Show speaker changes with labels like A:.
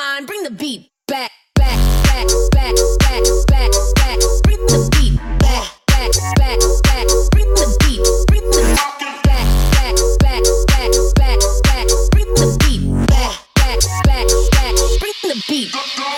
A: line, bring the beat back, back, back, back, back, back, back. Bring the beat back, back, back, back. Bring the beat, bring the back, back, back, back, back, back. Bring the beat back, back, back, back. Bring the beat.